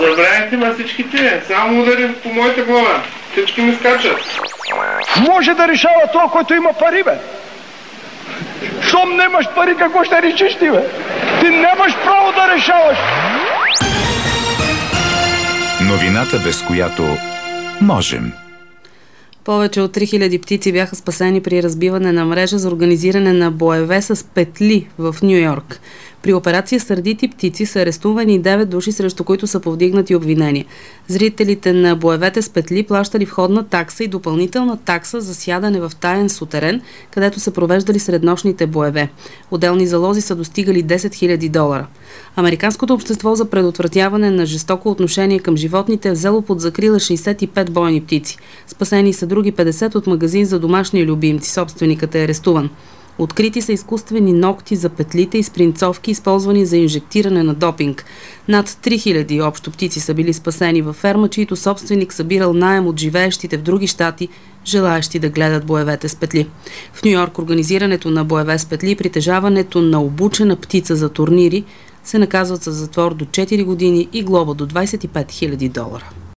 Забравяйте ма всичките, само ударим по моята глава. Всички ми скачат. Може да решава това, който има пари, бе. Щом нямаш пари, какво ще решиш ти, бе? Ти нямаш право да решаваш. Новината, без която можем. Повече от 3000 птици бяха спасени при разбиване на мрежа за организиране на боеве с петли в Ню-Йорк. При операция Сърдити птици са арестувани 9 души, срещу които са повдигнати обвинения. Зрителите на боевете с петли плащали входна такса и допълнителна такса за сядане в таен сутерен, където са провеждали среднощните боеве. Отделни залози са достигали $10 000. Американското общество за предотвратяване на жестоко отношение към животните е взело под закрила 65 бойни птици. Спасени са други 50 от магазин за домашни любимци. Собственикът е арестуван. Открити са изкуствени ногти за петлите и спринцовки, използвани за инжектиране на допинг. Над 3000 общо птици са били спасени във ферма, чийто собственик събирал наем от живеещите в други щати, желаещи да гледат боевете с петли. В Ню-Йорк организирането на боеве с петли и притежаването на обучена птица за турнири се наказват със затвор до 4 години и глоба до $25 000.